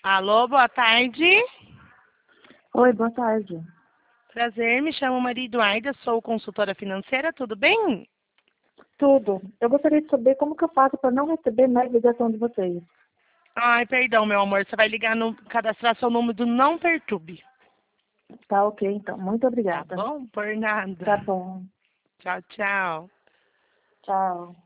Alô, boa tarde. Oi, boa tarde. Prazer, me chamo Maria Eduarda, sou consultora financeira, tudo bem? Tudo. Eu gostaria de saber como que eu faço para não receber mais ligação de vocês. Ai, perdão, meu amor, você vai ligar no cadastrar seu número do Não Perturbe. Tá ok, então. Muito Tá obrigada. bom? Por nada. Tá bom. Tchau, tchau. Tchau.